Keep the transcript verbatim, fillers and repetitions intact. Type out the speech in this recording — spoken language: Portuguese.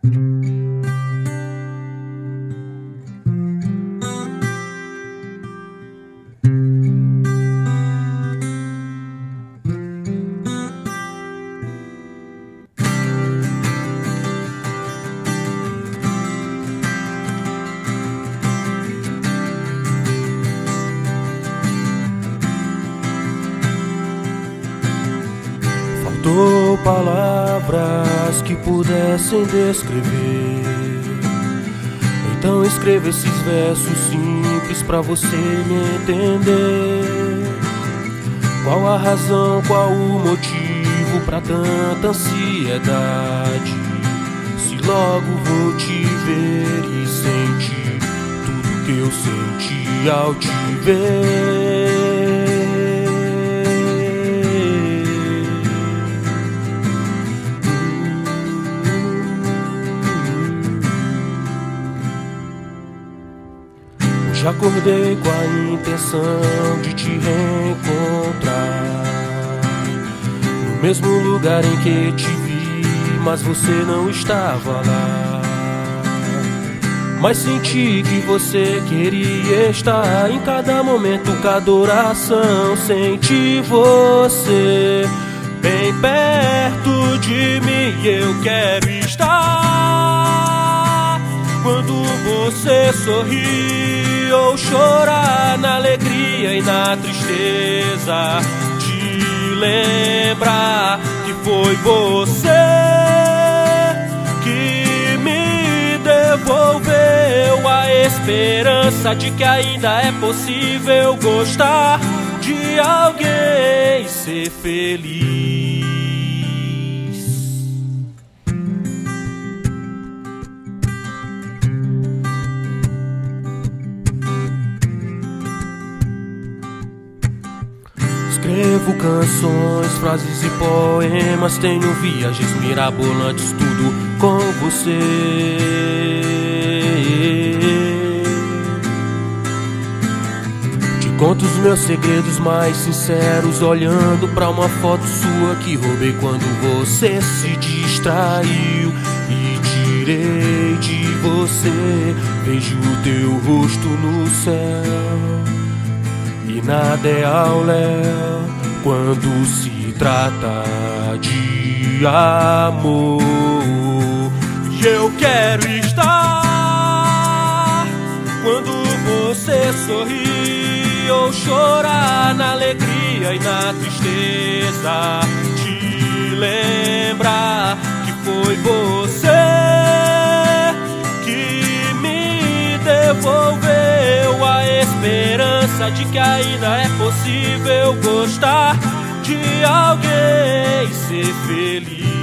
Faltou palavras que pudessem descrever. Então escreva esses versos simples pra você me entender. Qual a razão, qual o motivo pra tanta ansiedade? Se logo vou te ver e sentir tudo que eu senti ao te ver. Já acordei com a intenção de te reencontrar no mesmo lugar em que te vi, mas você não estava lá. Mas senti que você queria estar em cada momento com a adoração. Senti você bem perto de mim e eu quero estar quando você sorri ou chorar na alegria e na tristeza, te lembrar que foi você que me devolveu a esperança de que ainda é possível gostar de alguém e ser feliz. Escrevo canções, frases e poemas, tenho viagens mirabolantes, tudo com você. Te conto os meus segredos mais sinceros, olhando pra uma foto sua que roubei quando você se distraiu. E tirei de você, vejo o teu rosto no céu. E nada é ao léu quando se trata de amor. E eu quero estar quando você sorri ou chorar na alegria e na tristeza, te lembrar que foi você que me devolveu a esperança de que ainda é possível gostar de alguém e ser feliz.